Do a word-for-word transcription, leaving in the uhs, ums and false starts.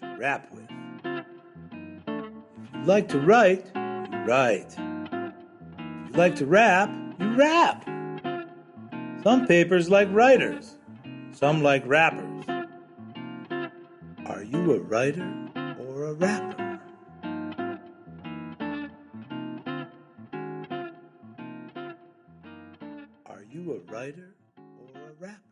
to rap with. If you like to write, you write. If you like to rap, you rap. Some papers like writers, some like rappers. Are you a writer or a rapper? Are you a writer or a rapper?